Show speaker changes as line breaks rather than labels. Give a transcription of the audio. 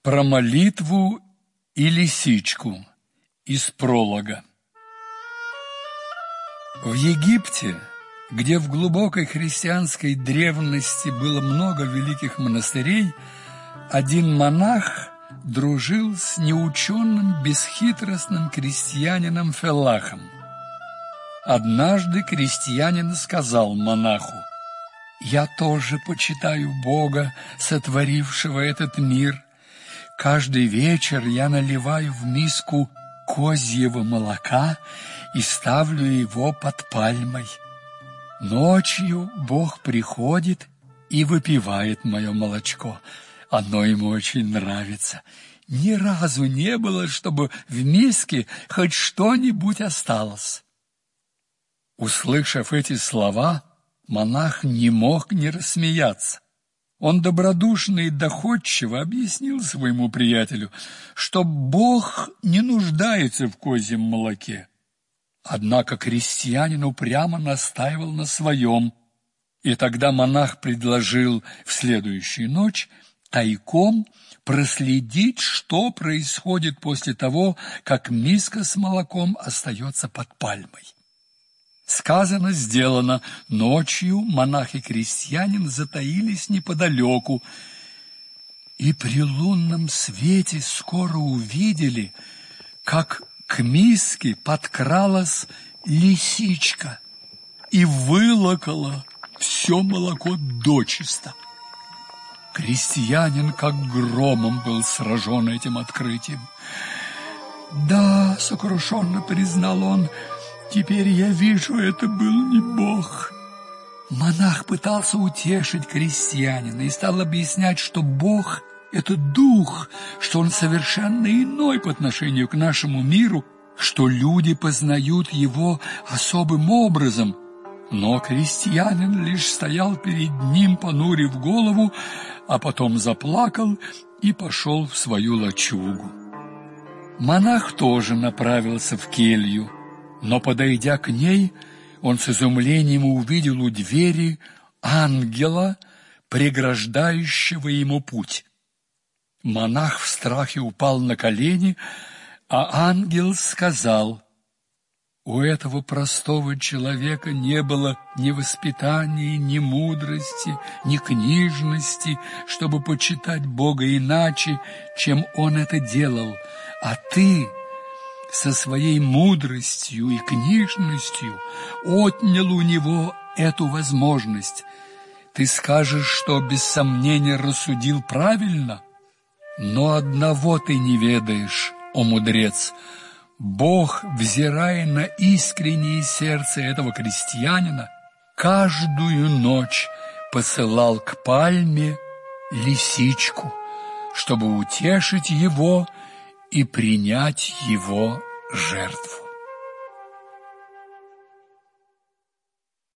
Про молитву и лисичку из пролога. В Египте, где в глубокой христианской древности было много великих монастырей, один монах дружил с неученым, бесхитростным крестьянином Феллахом. Однажды крестьянин сказал монаху: «Я тоже почитаю Бога, сотворившего этот мир. Каждый вечер я наливаю в миску козьего молока и ставлю его под пальмой. Ночью Бог приходит и выпивает мое молочко. Оно ему очень нравится. Ни разу не было, чтобы в миске хоть что-нибудь осталось». Услышав эти слова, монах не мог не рассмеяться. Он добродушно и доходчиво объяснил своему приятелю, что Бог не нуждается в козьем молоке. Однако крестьянин упрямо настаивал на своем, и тогда монах предложил в следующую ночь тайком проследить, что происходит после того, как миска с молоком остается под пальмой. Сказано, сделано. Ночью монах и крестьянин затаились неподалеку, и при лунном свете скоро увидели, как к миске подкралась лисичка и вылокала все молоко дочисто. Крестьянин как громом был сражен этим открытием. «Да, — сокрушенно признал он, — теперь я вижу, это был не Бог». Монах пытался утешить крестьянина и стал объяснять, что Бог — это дух, что он совершенно иной по отношению к нашему миру, что люди познают его особым образом. Но крестьянин лишь стоял перед ним, понурив голову, а потом заплакал и пошел в свою лачугу. Монах тоже направился в келью, но, подойдя к ней, он с изумлением увидел у двери ангела, преграждающего ему путь. Монах в страхе упал на колени, а ангел сказал: «У этого простого человека не было ни воспитания, ни мудрости, ни книжности, чтобы почитать Бога иначе, чем он это делал, а ты со своей мудростью и книжностью отнял у него эту возможность. Ты скажешь, что без сомнения рассудил правильно, но одного ты не ведаешь, о мудрец. Бог, взирая на искреннее сердце этого крестьянина, каждую ночь посылал к пальме лисичку, чтобы утешить его и принять его жертву».